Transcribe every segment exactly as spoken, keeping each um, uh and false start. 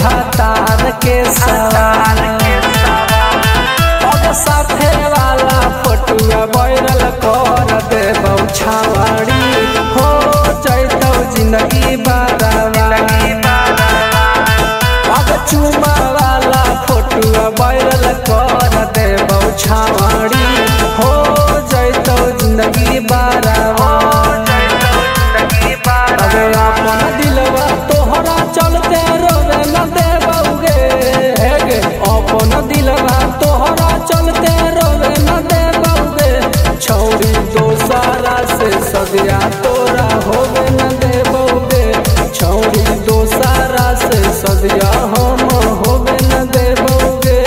भातार के सवार अब साथे वाला फोटुआ वायरल कर देबौ छावाड़ी हो जैतौ जिंदगी बारावारी अब चुमा वाला फोटुआ वायरल कर देबौ छावाड़ी हो जैतौ जिंदगी बारावारी अबे अपन दिलवा तोहरा चलते रोवे न देबौगे हेगे अपन दिलवा तोहरा चलते रोवे न देबौगे छौरी दोसारा से सदिया तोरा होवे न देबौगे छौरी दोसारा से सदिया हम होवे न देबौगे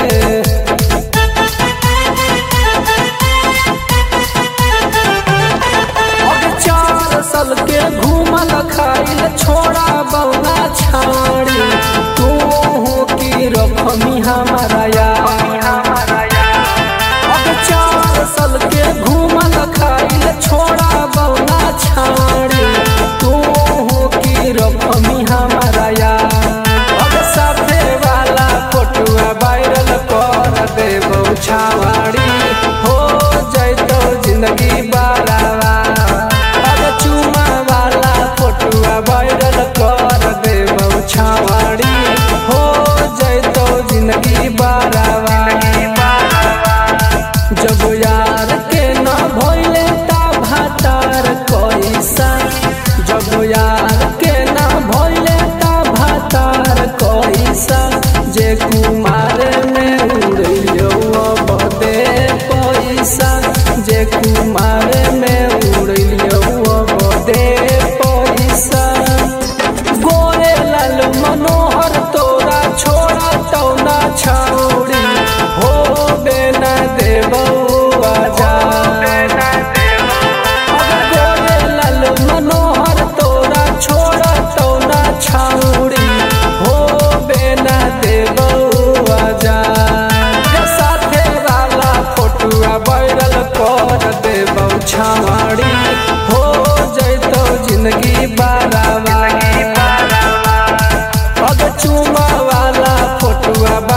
अब चार साल के घूमल खाइल छोड़ा बौना छाड़ी तू हो की रखमी हमारा यार अब चार साल के घूमल खाइल छोड़ा बौना छाड़ी तू हो की रखमी हमारा यार अब साथे वाला फोटुआ वायरल कर देबौ छावाड़ी हो जैतौ जिंदगी बारावा अब चुमा वाला फोटुआ वायरल कर देबौ छावाड़ी हो जैतौ जिंदगी बारावा जब यार के न भइले ता भातार कैसा जब यार के न भइले ता भातार कैसा जे कुमार में उड़ियो अब दे पैसा जे कुमार में उड़ियो अब दे पैसा गोरे लाल मनोहर तोरा छोड़ा तो ना छौड़ी हो बेना देबौ आजाद अगर गोरे लाल मनोहर तोरा छोड़ा तो ना छौड़ी हो बेना देबौ आजाद साथे वाला फोटुआ वायरल कर देबौ छावाड़ी हो जैतौ जिंदगी बारावा अब चुमा वाला फोटुआ